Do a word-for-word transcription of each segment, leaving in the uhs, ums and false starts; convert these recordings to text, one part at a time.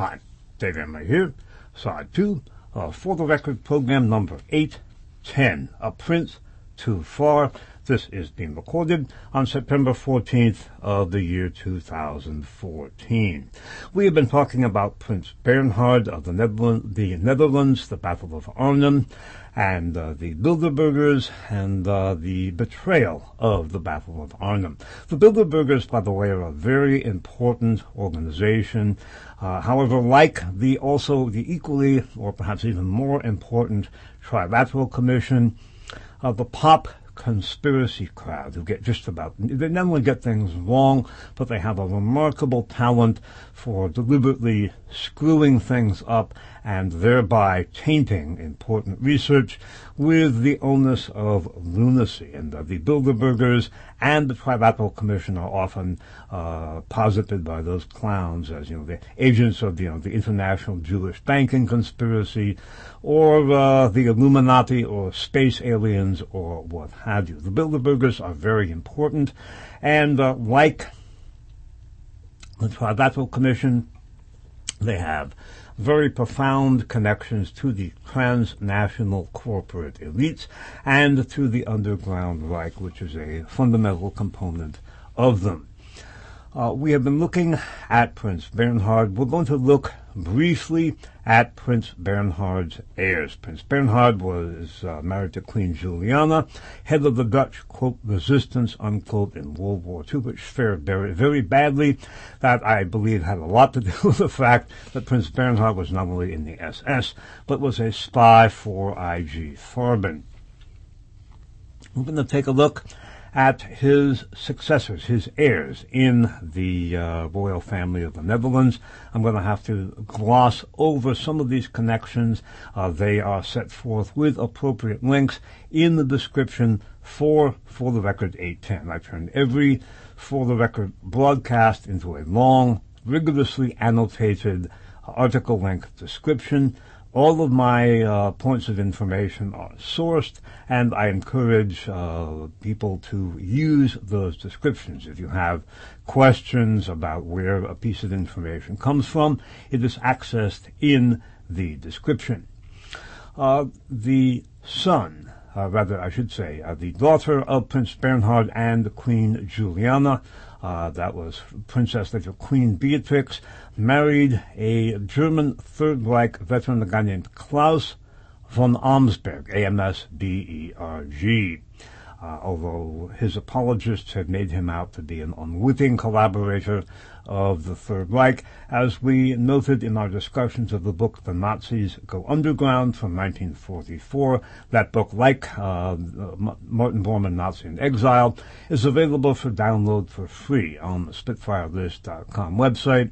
Hi, Dave Emery here, side two, uh, for the record program number eight ten, A Prince Too Far. This is being recorded on September fourteenth of the year two thousand fourteen. We have been talking about Prince Bernhard of the Netherlands, the, Netherlands, the Battle of Arnhem, and uh, the Bilderbergers, and uh, the betrayal of the Battle of Arnhem. The Bilderbergers, by the way, are a very important organization. Uh, however, like the also the equally, or perhaps even more important, Trilateral Commission, uh, the pop conspiracy crowd who get just about, they not only get things wrong, but they have a remarkable talent for deliberately screwing things up and thereby tainting important research with the onus of lunacy. And uh, the Bilderbergers and the Trilateral Commission are often uh, posited by those clowns as, you know, the agents of, you know, the international Jewish banking conspiracy, or uh, the Illuminati, or space aliens, or what have you. The Bilderbergers are very important, and uh, like the Trilateral Commission, they have very profound connections to the transnational corporate elites and to the underground Reich, which is a fundamental component of them. Uh, we have been looking at Prince Bernhard. We're going to look briefly at Prince Bernhard's heirs. Prince Bernhard was uh, married to Queen Juliana, head of the Dutch, quote, resistance, unquote, in World War Two, which fared very, very badly. That, I believe, had a lot to do with the fact that Prince Bernhard was not only in the S S, but was a spy for I G Farben. We're going to take a look at his successors, his heirs in the uh, royal family of the Netherlands. I'm going to have to gloss over some of these connections. Uh, they are set forth with appropriate links in the description for For the Record eight ten. I turned every For the Record broadcast into a long, rigorously annotated article length description. All of my uh, points of information are sourced, and I encourage uh, people to use those descriptions. If you have questions about where a piece of information comes from, it is accessed in the description. Uh, the son, uh, rather I should say, uh, the daughter of Prince Bernhard and Queen Juliana, Uh, that was Princess later Queen Beatrix, married a German Third Reich veteran, a guy named Klaus von Amsberg, A M S B E R G. Uh, although his apologists have made him out to be an unwitting collaborator of the Third Reich. As we noted in our discussions of the book The Nazis Go Underground from nineteen forty-four, that book, like uh, Martin Bormann, Nazi in Exile, is available for download for free on the Spitfire List dot com website.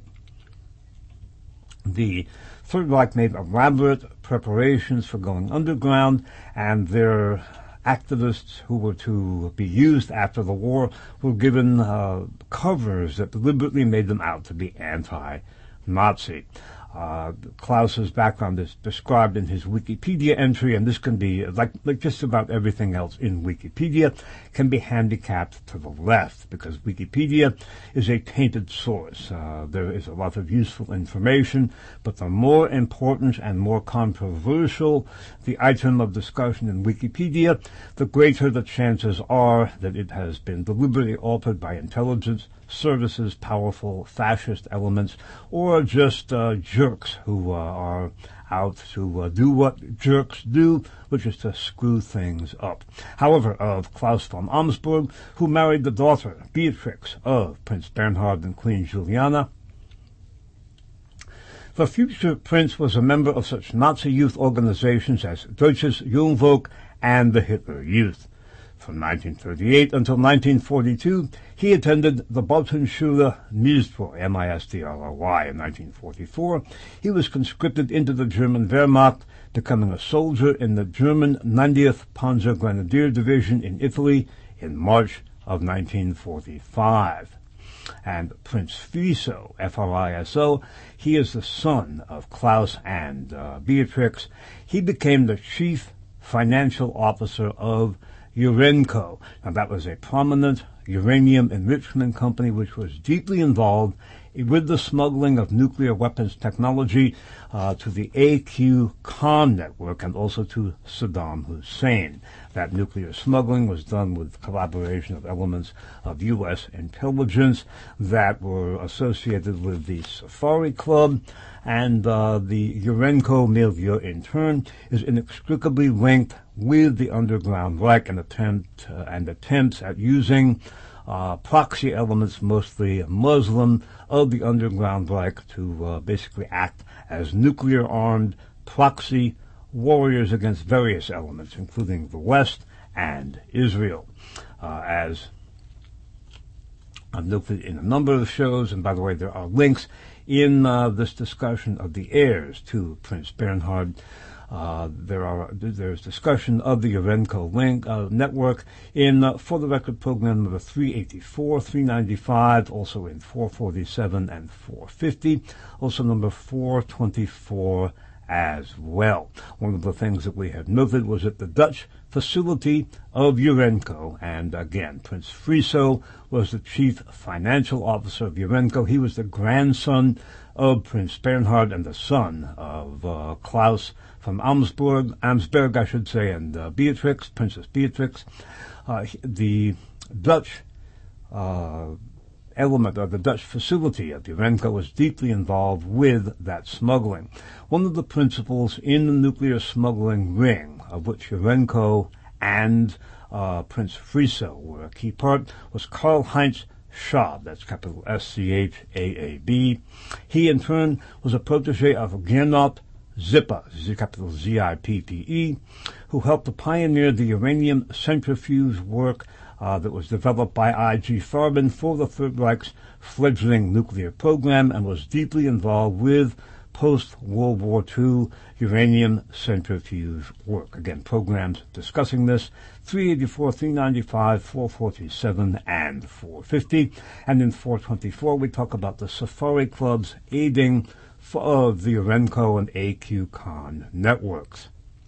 The Third Reich made elaborate preparations for going underground, and their activists who were to be used after the war were given uh, covers that deliberately made them out to be anti-Nazi. Uh, Klaus's background is described in his Wikipedia entry, and this can be, like, like just about everything else in Wikipedia, can be handicapped to the left, because Wikipedia is a tainted source. Uh, there is a lot of useful information, but the more important and more controversial the item of discussion in Wikipedia, the greater the chances are that it has been deliberately altered by intelligence services, powerful fascist elements, or just uh, jerks who uh, are out to uh, do what jerks do, which is to screw things up. However, of Klaus von Amsberg, who married the daughter, Beatrix, of Prince Bernhard and Queen Juliana, the future prince was a member of such Nazi youth organizations as Deutsches Jungvolk and the Hitler Youth. From nineteen thirty-eight until nineteen forty-two, he attended the Bautenschule Milstroy, M I S T R O Y, in nineteen forty-four. He was conscripted into the German Wehrmacht, becoming a soldier in the German ninetieth Panzer Grenadier Division in Italy in March of nineteen forty-five. And Prince Friso, F R I S O, he is the son of Klaus and uh, Beatrix. He became the chief financial officer of Urenco. Now, that was a prominent uranium enrichment company which was deeply involved with the smuggling of nuclear weapons technology uh, to the A Q Khan network and also to Saddam Hussein. That nuclear smuggling was done with collaboration of elements of U S intelligence that were associated with the Safari Club, and uh, the Urenco milieu in turn is inextricably linked with the underground Reich and attempt uh, and attempts at using uh, proxy elements, mostly Muslim, of the underground Reich to uh, basically act as nuclear-armed proxy warriors against various elements, including the West and Israel. Uh, as I've noted in a number of shows, and by the way, there are links in uh, this discussion of the heirs to Prince Bernhard. Uh, there are there's discussion of the Urenco link uh, network in uh, For the Record program number three eighty-four, three ninety-five, also in four forty-seven and four fifty, also number four twenty-four as well. One of the things that we had noted was that the Dutch facility of Urenco, and again, Prince Friso was the chief financial officer of Urenco. He was the grandson of Prince Bernhard and the son of uh, Klaus from Amsburg, Amsberg, I should say, and uh, Beatrix, Princess Beatrix. Uh, the Dutch uh, element of the Dutch facility of Urenco was deeply involved with that smuggling. One of the principals in the nuclear smuggling ring, of which Urenco and uh, Prince Friso were a key part, was Karl-Heinz Schaab, that's capital S C H A A B. He, in turn, was a protege of Gernot Zippe, capital Z I P P E, who helped to pioneer the uranium centrifuge work uh, that was developed by I G Farben for the Third Reich's fledgling nuclear program and was deeply involved with post-World War Two uranium centrifuge work. Again, programs discussing this, three eighty-four, three ninety-five, four forty-seven, and four fifty. And in four twenty-four, we talk about the Safari Club's aiding of the Urenco and A Q Khan networks.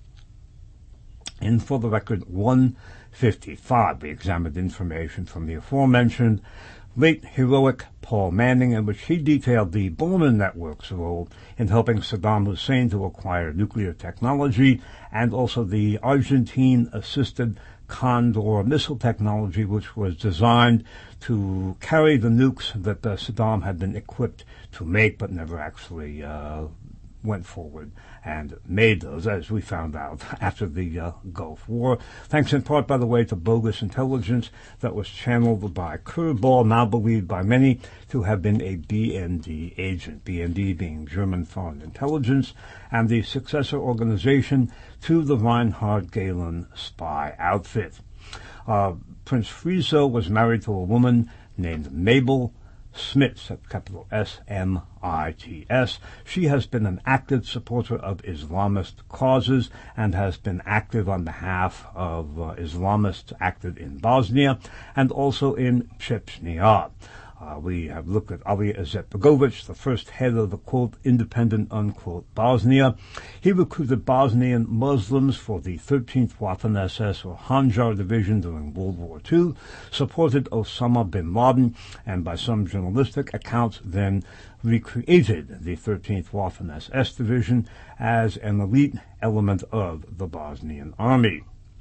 In For the Record one fifty-five, we examined information from the aforementioned late heroic Paul Manning, in which he detailed the Bormann Network's role in helping Saddam Hussein to acquire nuclear technology, and also the Argentine-assisted Condor missile technology, which was designed to carry the nukes that uh, Saddam had been equipped to make, but never actually uh, went forward and made those, as we found out after the uh, Gulf War. Thanks in part, by the way, to bogus intelligence that was channeled by Curveball, now believed by many to have been a B N D agent, B N D being German Foreign Intelligence, and the successor organization to the Reinhard Gehlen spy outfit. Uh, Prince Friso was married to a woman named Mabel Smits, capital S M I T S. She has been an active supporter of Islamist causes and has been active on behalf of uh, Islamists active in Bosnia and also in Chechnya. Uh, we have looked at Ali Izetbegovic, the first head of the, quote, independent, unquote, Bosnia. He recruited Bosnian Muslims for the thirteenth Waffen S S or Handjar Division during World War Two, supported Osama bin Laden, and by some journalistic accounts then recreated the thirteenth Waffen S S Division as an elite element of the Bosnian army.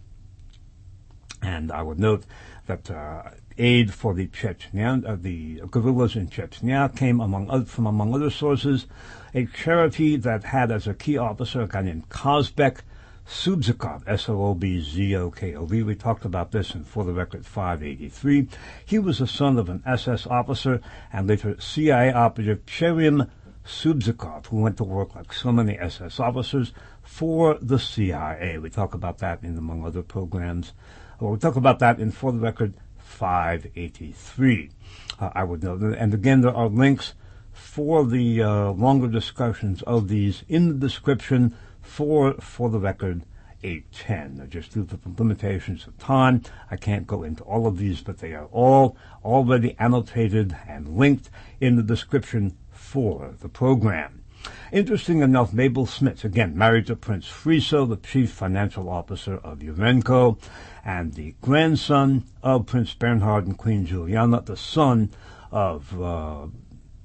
And I would note that uh, aid for the Chechnya, uh, the guerrillas in Chechnya came among other, from among other sources, a charity that had as a key officer a guy named Kozbek Subzikov, S O O B Z O K O V. We talked about this in For the Record five eighty-three. He was the son of an S S officer and later C I A operative Cherim Subzikov, who went to work like so many S S officers for the C I A. We talk about that in, among other programs. Well, we talk about that in For the Record five eighty-three. Uh, I would note, and again, there are links for the uh, longer discussions of these in the description for For the Record eight ten. Just due to the limitations of time, I can't go into all of these, but they are all already annotated and linked in the description for the program. Interesting enough, Mabel Smits, again, married to Prince Friso, the chief financial officer of Urenco, and the grandson of Prince Bernhard and Queen Juliana, the son of uh,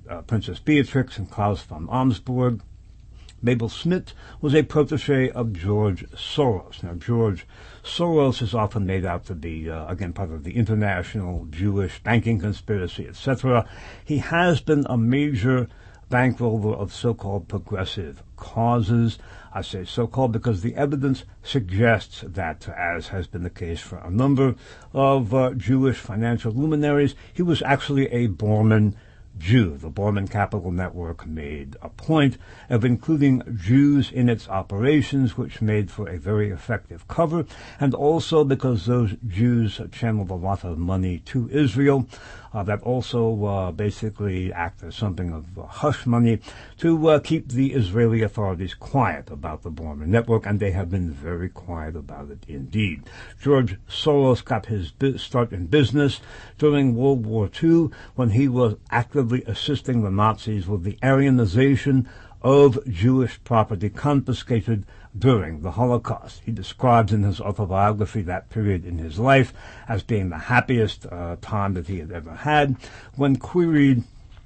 uh, Princess Beatrix and Klaus von Arnsburg. Mabel Smith was a protege of George Soros. Now, George Soros is often made out to be, uh, again, part of the international Jewish banking conspiracy, et cetera. He has been a major bankroller of so-called progressive causes. I say so-called because the evidence suggests that, as has been the case for a number of uh, Jewish financial luminaries, he was actually a Borman Jew. The Borman Capital Network made a point of including Jews in its operations, which made for a very effective cover, and also because those Jews channeled a lot of money to Israel, uh, that also uh, basically act as something of uh, hush money to uh, keep the Israeli authorities quiet about the Borman Network, and they have been very quiet about it indeed. George Soros got his start in business during World War Two when he was actively assisting the Nazis with the Aryanization of Jewish property confiscated during the Holocaust. He describes in his autobiography that period in his life as being the happiest uh, time that he had ever had. When queried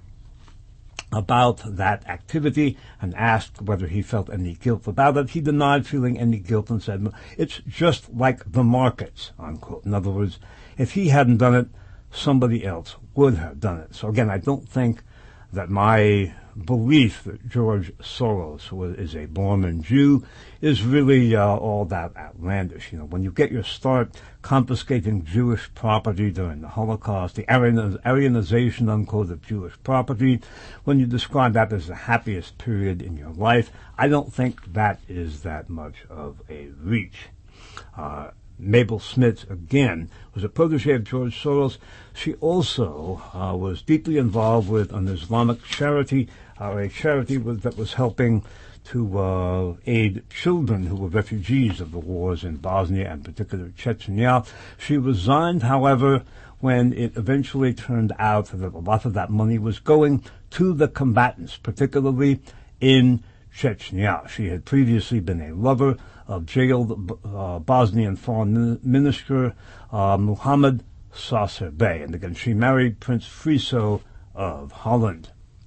about that activity and asked whether he felt any guilt about it, he denied feeling any guilt and said, "It's just like the markets," unquote. In other words, if he hadn't done it, somebody else would have done it. So again, I don't think that my belief that George Soros was, is a Borman Jew is really uh, all that outlandish. You know, when you get your start confiscating Jewish property during the Holocaust, the Aryan, Aryanization, unquote, of Jewish property, when you describe that as the happiest period in your life, I don't think that is that much of a reach. Uh, Mabel Smith, again, was a protege of George Soros. She also uh, was deeply involved with an Islamic charity, uh, a charity with, that was helping to uh, aid children who were refugees of the wars in Bosnia and particularly Chechnya. She resigned, however, when it eventually turned out that a lot of that money was going to the combatants, particularly in Chechnya. She had previously been a lover of jailed uh, Bosnian Foreign Minister uh, Muhammad Sasser Bey. And again, she married Prince Friso of Holland.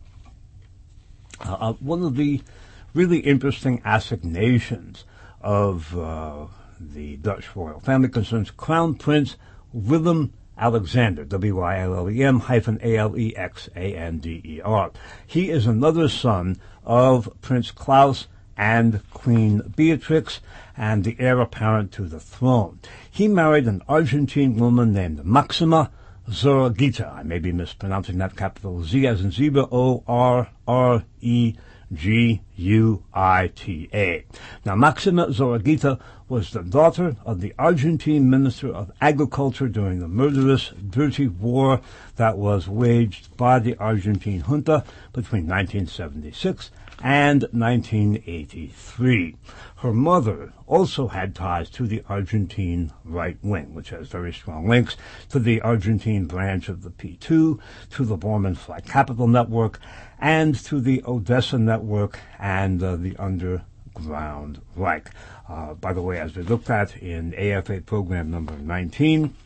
Uh, uh, one of the really interesting assignations of uh, the Dutch royal family concerns Crown Prince Willem Alexander, W I L L E M hyphen A L E X A N D E R. He is another son of Prince Klaus and Queen Beatrix, and the heir apparent to the throne. He married an Argentine woman named Maxima Zorreguita. I may be mispronouncing that, capital Z as in zebra, O R R E G U I T A. Now, Maxima Zorreguita was the daughter of the Argentine Minister of Agriculture during the murderous, dirty war that was waged by the Argentine junta between nineteen seventy-six and nineteen eighty-three. Her mother also had ties to the Argentine right wing, which has very strong links to the Argentine branch of the P two, to the Borman Flight Capital Network, and to the Odessa Network and uh, the Underground Reich. Uh, by the way, as we looked at in A F A program number nineteen,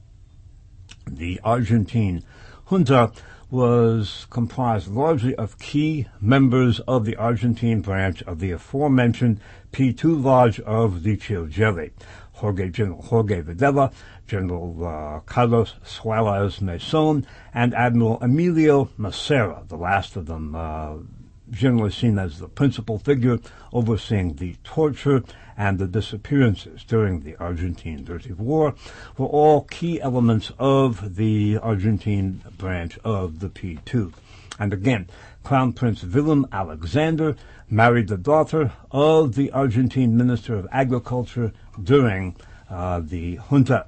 the Argentine junta was comprised largely of key members of the Argentine branch of the aforementioned P two Lodge of the Chilgeli. Jorge, General Jorge Videla, General uh, Carlos Suarez Mason, and Admiral Emilio Massera, the last of them uh, generally seen as the principal figure overseeing the torture and the disappearances during the Argentine Dirty War, were all key elements of the Argentine branch of the P two. And again, Crown Prince Willem Alexander married the daughter of the Argentine Minister of Agriculture during uh, the junta.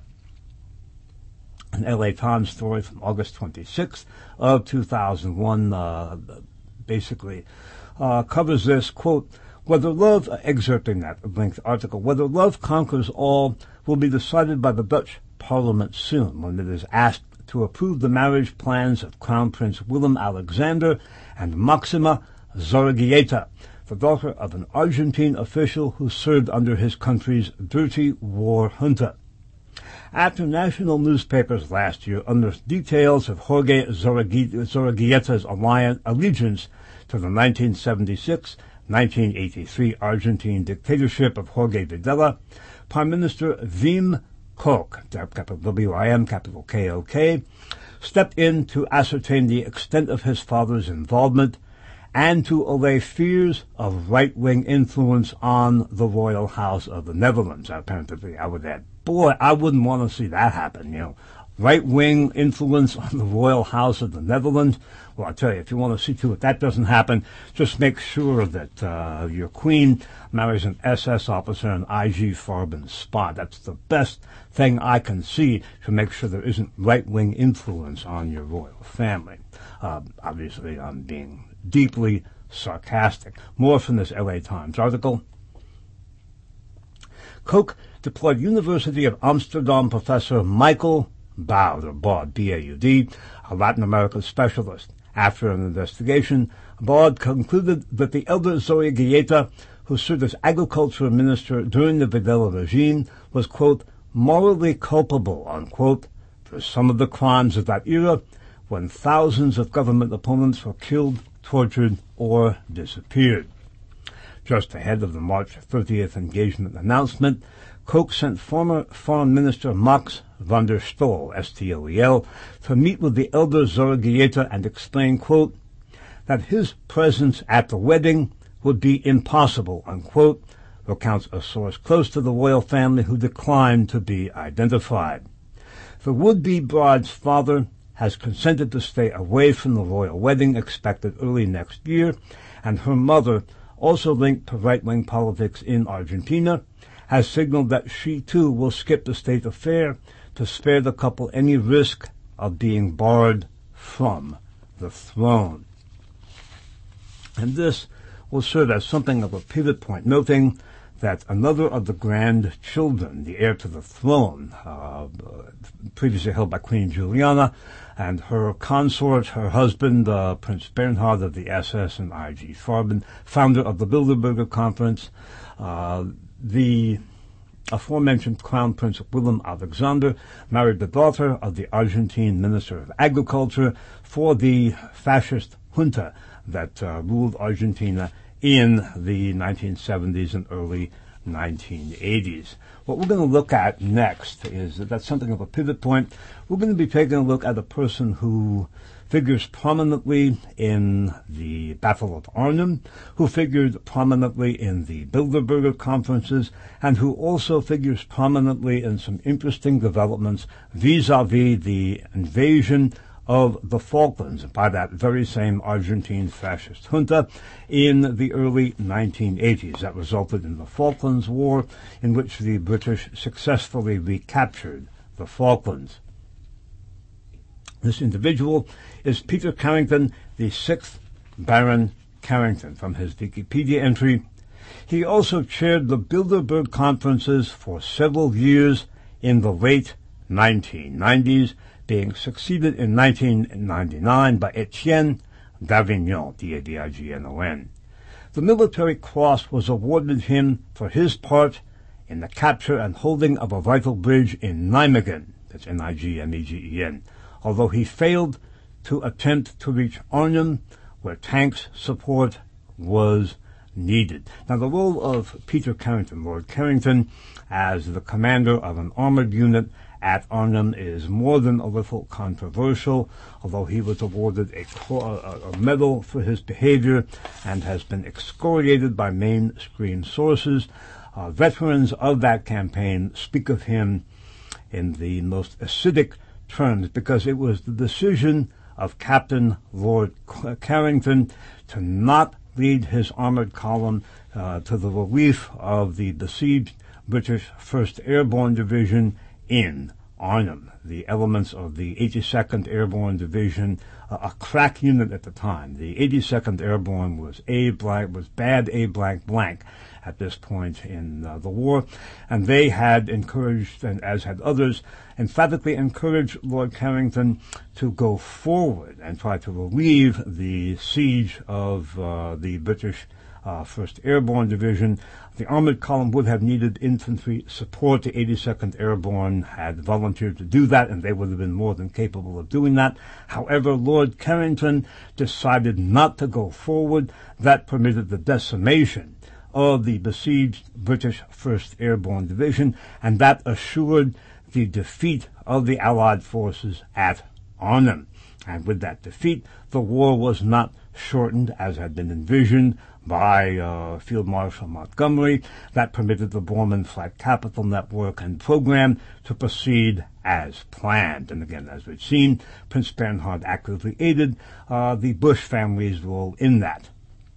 An L A Times story from August twenty-sixth of two thousand one uh, basically uh, covers this, quote, whether love, uh, excerpting that length article, whether love conquers all will be decided by the Dutch Parliament soon when it is asked to approve the marriage plans of Crown Prince Willem Alexander and Maxima Zorreguita, the daughter of an Argentine official who served under his country's dirty war junta. After national newspapers last year unearthed details of Jorge Zurriaguieta's allegiance to the nineteen seventy-six nineteen eighty-three Argentine dictatorship of Jorge Videla, Prime Minister Wim Kok, capital W I M, capital K O K, stepped in to ascertain the extent of his father's involvement and to allay fears of right-wing influence on the royal house of the Netherlands. Apparently, I would add, boy, I wouldn't want to see that happen, you know. Right-wing influence on the royal house of the Netherlands. Well, I tell you, if you want to see to it that doesn't happen, just make sure that uh, your queen marries an S S officer in I G Farben's spot. That's the best thing I can see to make sure there isn't right-wing influence on your royal family. Uh, obviously, I'm being deeply sarcastic. More from this L A Times article. Kok deployed University of Amsterdam professor Michael Baud, or Baud, B A U D, a Latin American specialist. After an investigation, Baud concluded that the elder Zurriaguieta, who served as agriculture minister during the Videla regime, was, quote, morally culpable, unquote, for some of the crimes of that era when thousands of government opponents were killed, tortured, or disappeared. Just ahead of the March thirtieth engagement announcement, Kok sent former Foreign Minister Max van der Stoel, S T O E L, to meet with the elder Zurriaguieta and explain, quote, that his presence at the wedding would be impossible, unquote, recounts a source close to the royal family who declined to be identified. The would-be bride's father has consented to stay away from the royal wedding expected early next year, and her mother, also linked to right-wing politics in Argentina, has signaled that she too will skip the state affair to spare the couple any risk of being barred from the throne. And this will serve as something of a pivot point, noting that another of the grandchildren, the heir to the throne, uh, previously held by Queen Juliana, and her consort, her husband, uh, Prince Bernhard of the S S and I G Farben, founder of the Bilderberger Conference, uh, the aforementioned Crown Prince Willem Alexander married the daughter of the Argentine Minister of Agriculture for the fascist junta that uh, ruled Argentina in the nineteen seventies and early nineteen eighties. What we're going to look at next is that that's something of a pivot point. We're going to be taking a look at a person who figures prominently in the Battle of Arnhem, who figured prominently in the Bilderberger conferences, and who also figures prominently in some interesting developments vis-a-vis the invasion of the Falklands by that very same Argentine fascist junta in the early nineteen eighties. That resulted in the Falklands War, in which the British successfully recaptured the Falklands. This individual is Peter Carrington, the sixth Baron Carrington. From his Wikipedia entry, he also chaired the Bilderberg conferences for several years in the late nineteen nineties, being succeeded in nineteen ninety-nine by Etienne Davignon, D A V I G N O N. The Military Cross was awarded him for his part in the capture and holding of a vital bridge in Nijmegen, that's N I G M E G E N, although he failed to attempt to reach Arnhem, where tanks support was needed. Now, the role of Peter Carrington, Lord Carrington, as the commander of an armored unit at Arnhem is more than a little controversial, although he was awarded a, a medal for his behavior and has been excoriated by mainstream sources. Uh, veterans of that campaign speak of him in the most acidic terms because it was the decision of Captain Lord Carrington to not lead his armored column uh, to the relief of the besieged British first Airborne Division in Arnhem. The elements of the eighty-second Airborne Division, uh, a crack unit at the time. The eighty-second Airborne was A blank, was bad A blank blank at this point in uh, the war, and they had encouraged, and as had others, emphatically encouraged Lord Carrington to go forward and try to relieve the siege of uh, the British uh, first Airborne Division. The armored column would have needed infantry support. The eighty-second Airborne had volunteered to do that, and they would have been more than capable of doing that. However, Lord Carrington decided not to go forward. That permitted the decimation of the besieged British first Airborne Division, and that assured the defeat of the Allied forces at Arnhem. And with that defeat, the war was not shortened as had been envisioned by uh, Field Marshal Montgomery. That permitted the Borman Flight Capital Network and program to proceed as planned. And again, as we've seen, Prince Bernhard actively aided uh, the Bush family's role in that.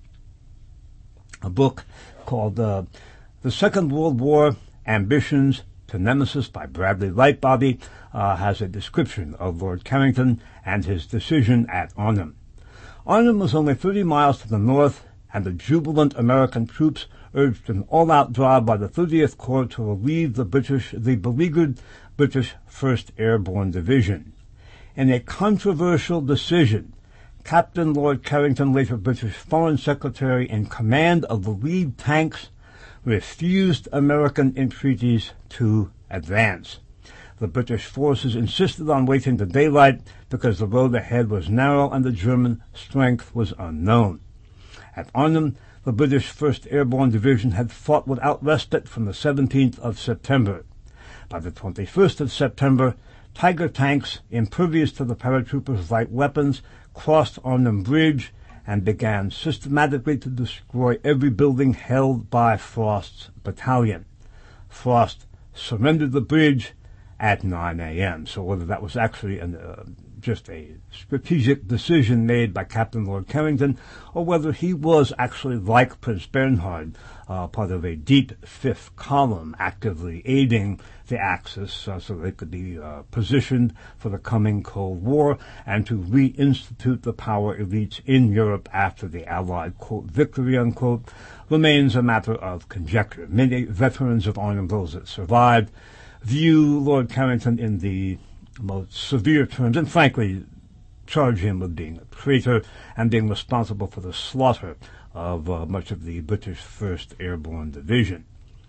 A book called uh, The Second World War, Ambitions to Nemesis by Bradley Lightbody uh, has a description of Lord Carrington and his decision at Arnhem. Arnhem was only thirty miles to the north, and the jubilant American troops urged an all-out drive by the thirtieth Corps to relieve the British, the beleaguered British first Airborne Division. In a controversial decision, Captain Lord Carrington, later British Foreign Secretary in command of the lead tanks, refused American entreaties to advance. The British forces insisted on waiting to daylight because the road ahead was narrow and the German strength was unknown. At Arnhem, the British first Airborne Division had fought without respite from the seventeenth of September. By the twenty-first of September, Tiger tanks, impervious to the paratroopers' light weapons, crossed Arnhem Bridge and began systematically to destroy every building held by Frost's battalion. Frost surrendered the bridge at nine a.m. So whether that was actually an, uh, just a strategic decision made by Captain Lord Carrington, or whether he was actually, like Prince Bernhard, uh, part of a deep fifth column actively aiding the Axis uh, so they could be uh, positioned for the coming Cold War and to reinstitute the power elites in Europe after the Allied, quote, victory, unquote, remains a matter of conjecture. Many veterans of Arnhem, those that survived, view Lord Carrington in the most severe terms, and frankly charge him with being a traitor and being responsible for the slaughter of uh, much of the British first Airborne Division.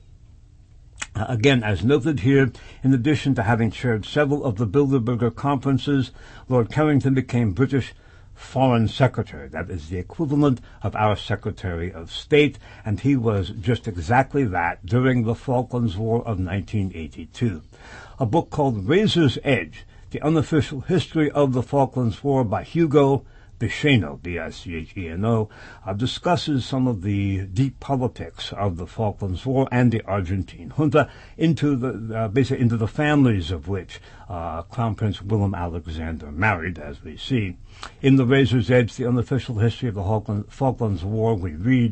Uh, again, as noted here, in addition to having chaired several of the Bilderberger conferences, Lord Carrington became British Foreign Secretary. That is the equivalent of our Secretary of State, and he was just exactly that during the Falklands War of nineteen eighty-two. A book called Razor's Edge, The Unofficial History of the Falklands War by Hugo Bicheno, B I C H E N O, uh, discusses some of the deep politics of the Falklands War and the Argentine junta, into the uh, basically into the families of which uh, Crown Prince Willem Alexander married, as we see. In The Razor's Edge, The Unofficial History of the Falklands War, we read,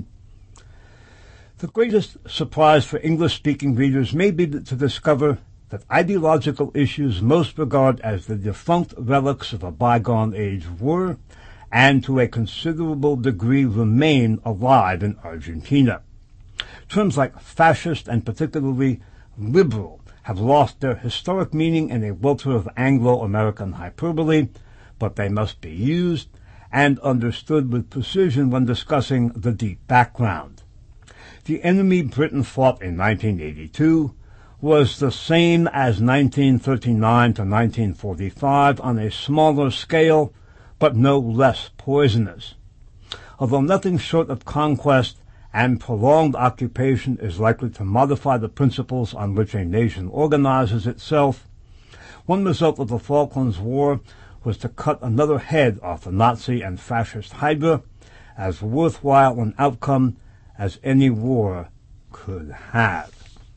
"The greatest surprise for English-speaking readers may be to discover that ideological issues most regard as the defunct relics of a bygone age were, and to a considerable degree remain alive in Argentina. Terms like fascist and particularly liberal have lost their historic meaning in a welter of Anglo-American hyperbole, but they must be used and understood with precision when discussing the deep background. The enemy Britain fought in nineteen eighty-two was the same as nineteen thirty-nine to nineteen forty-five on a smaller scale, but no less poisonous. Although nothing short of conquest and prolonged occupation is likely to modify the principles on which a nation organizes itself, one result of the Falklands War was to cut another head off the Nazi and fascist hydra, as worthwhile an outcome as any war could have."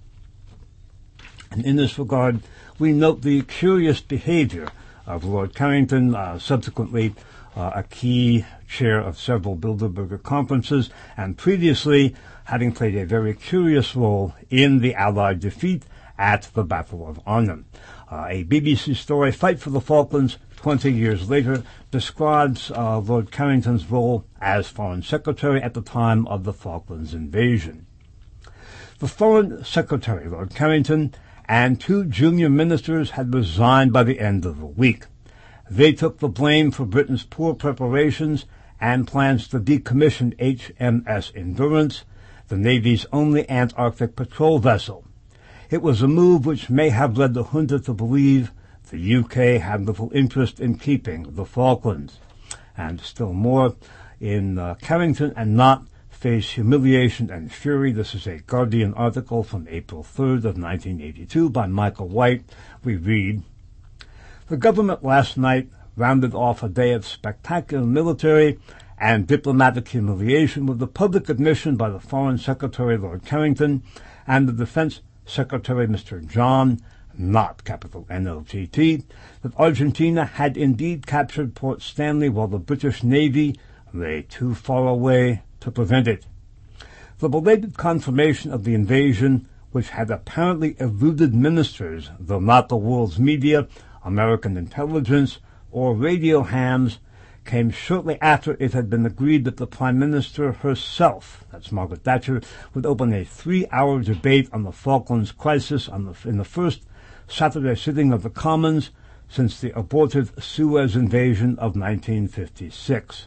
And in this regard, we note the curious behavior of Lord Carrington, uh, subsequently uh, a key chair of several Bilderberger conferences, and previously having played a very curious role in the Allied defeat at the Battle of Arnhem. Uh, a B B C story, Fight for the Falklands, twenty years later, describes uh, Lord Carrington's role as Foreign Secretary at the time of the Falklands invasion. The Foreign Secretary, Lord Carrington, and two junior ministers had resigned by the end of the week. They took the blame for Britain's poor preparations and plans to decommission H M S Endurance, the Navy's only Antarctic patrol vessel. It was a move which may have led the junta to believe the U K had little interest in keeping the Falklands. And still more, in uh, Carrington and Knott face humiliation and fury. This is a Guardian article from April third of nineteen eighty-two by Michael White. We read, "The government last night rounded off a day of spectacular military and diplomatic humiliation with the public admission by the Foreign Secretary Lord Carrington and the Defense Secretary Mister John Knott, capital N O T T, that Argentina had indeed captured Port Stanley while the British Navy lay too far away to prevent it. The belated confirmation of the invasion, which had apparently eluded ministers, though not the world's media, American intelligence, or radio hams, came shortly after it had been agreed that the Prime Minister herself, that's Margaret Thatcher, would open a three-hour debate on the Falklands crisis on the, in the first Saturday sitting of the Commons since the abortive Suez invasion of nineteen fifty-six.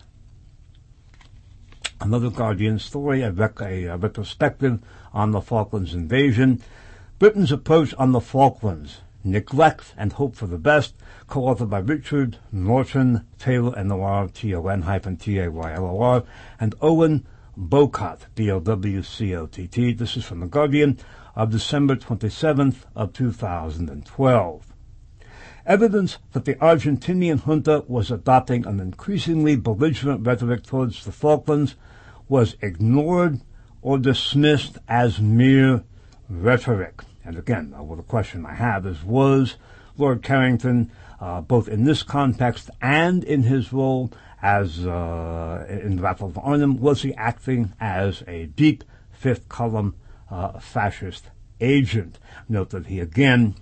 Another Guardian story, a, rec- a, a retrospective on the Falklands invasion. Britain's approach on the Falklands, Neglect and Hope for the Best, co-authored by Richard Norton Taylor, N O R T O N hyphen T A Y L O R, and Owen Bowcott, B O W C O T T. This is from the Guardian of December twenty-seventh of two thousand twelve. Evidence that the Argentinian junta was adopting an increasingly belligerent rhetoric towards the Falklands was ignored or dismissed as mere rhetoric. And again, uh, well, the question I have is, was Lord Carrington, uh, both in this context and in his role as uh, in the Battle of Arnhem, was he acting as a deep fifth column uh, fascist agent? Note that he again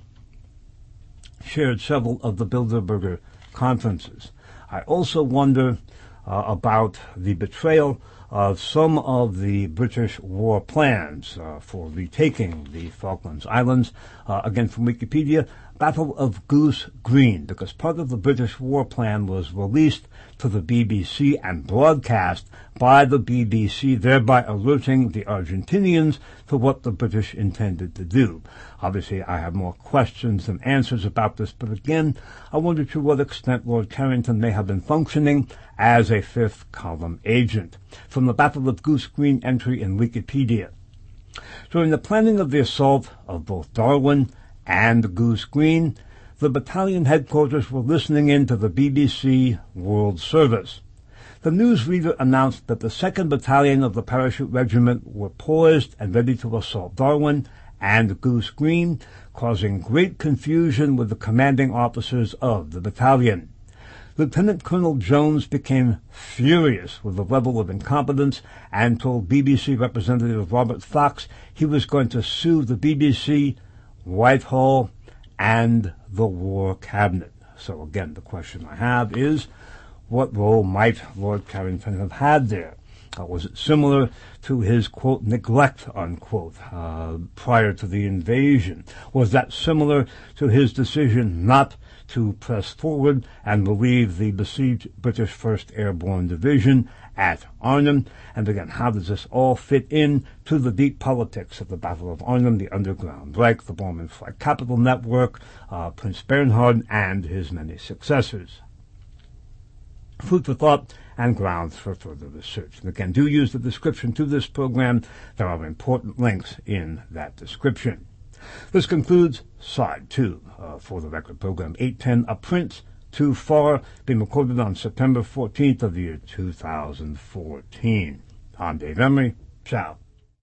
shared several of the Bilderberger conferences. I also wonder uh, about the betrayal of some of the British war plans uh, for retaking the Falklands Islands. Uh, again, from Wikipedia, Battle of Goose Green, because part of the British war plan was released to the B B C and broadcast by the B B C, thereby alerting the Argentinians to what the British intended to do. Obviously, I have more questions than answers about this, but again, I wonder to what extent Lord Carrington may have been functioning as a fifth column agent. From the Battle of Goose Green entry in Wikipedia. During the planning of the assault of both Darwin and Goose Green, the battalion headquarters were listening in to the B B C World Service. The newsreader announced that the second Battalion of the Parachute Regiment were poised and ready to assault Darwin and Goose Green, causing great confusion with the commanding officers of the battalion. Lieutenant Colonel Jones became furious with the level of incompetence and told B B C representative Robert Fox he was going to sue the B B C, Whitehall, and the War Cabinet. So again, the question I have is, what role might Lord Carrington have had there? Uh, was it similar to his, quote, neglect, unquote, uh, prior to the invasion? Was that similar to his decision not to press forward and relieve the besieged British first Airborne Division at Arnhem? And again, how does this all fit in to the deep politics of the Battle of Arnhem, the Underground Reich, the Bomb and Flight Capital Network, uh, Prince Bernhard, and his many successors? Food for thought and grounds for further research. And again, do use the description to this program. There are important links in that description. This concludes Side two uh, for the record program eight ten, A Prince Too Far, being recorded on September fourteenth of the year two thousand fourteen. I'm Dave Emery. Ciao.